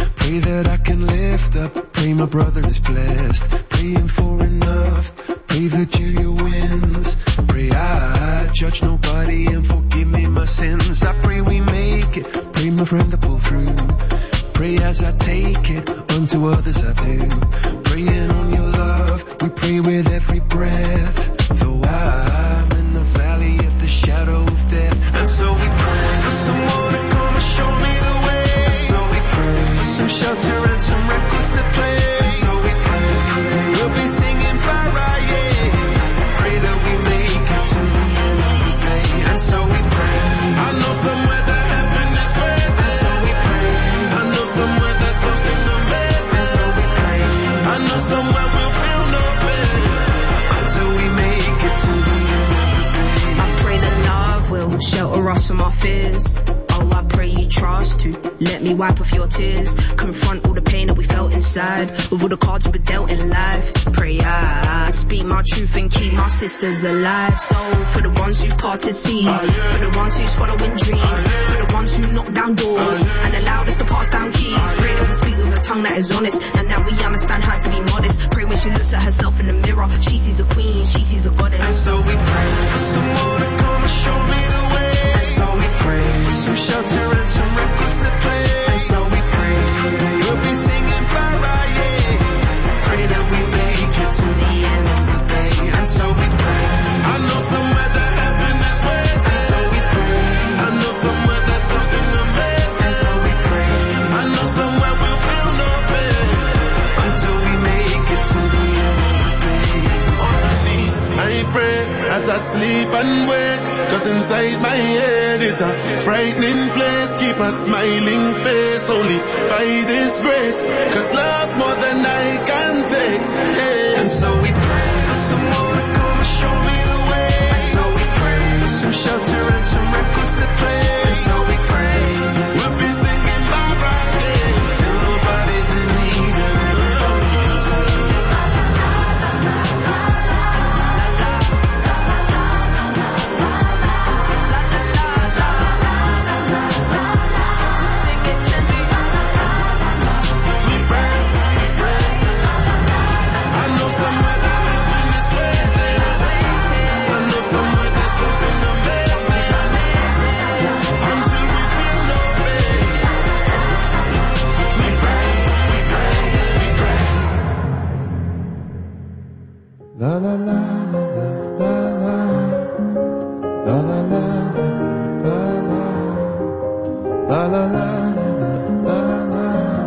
Pray that I can lift up, pray my brother is blessed. Praying for enough, pray that Julia wins. Pray I judge nobody and forgive me my sins. I pray we make it, pray my friend to pull through. Pray as I take it, unto others I do. Praying on your love, we pray with every breath. Though I'm in the valley of the shadow of death. And so we pray for someone to come and show me the way. And so we pray for some shelter and some records to play. And so we pray we'll be singing Friday. Pray that we make it to the end of the day. And so we pray. I know somewhere that heaven is waiting. And so we pray. I know somewhere that something amazing. And so we pray. I know somewhere we'll feel no pain until we make it to the end of the day. I pray that love will shelter us from our fears. Oh, I pray you trust to let me wipe off your tears. Confront all the pain that we felt inside, with all the cards we were dealt in life. Pray I speak my truth and keep my sisters alive. So for the ones who parted seas, for the ones who's following dreams, for the ones who knocked down doors and allowed us to pass down keys. Pray that we speak with a tongue that is honest, and that we understand how to be modest. Pray when she looks at herself in the mirror, she sees a queen, she sees a goddess. And so we pray for someone to come and show me the way. And so we pray for some shelter and some records to play. And so we pray we'll be singing Friday. Pray that we make it to the end of the day. And so we pray. I know somewhere that heaven is waiting. And so we pray. I know somewhere that something amazing. And so we pray. I know somewhere we'll feel no pain until we make it to the end of the day. On my knees, I pray as I sleep and wake. Cause inside my head is a frightening place. Keep a smiling face only by this grace. Cause love more than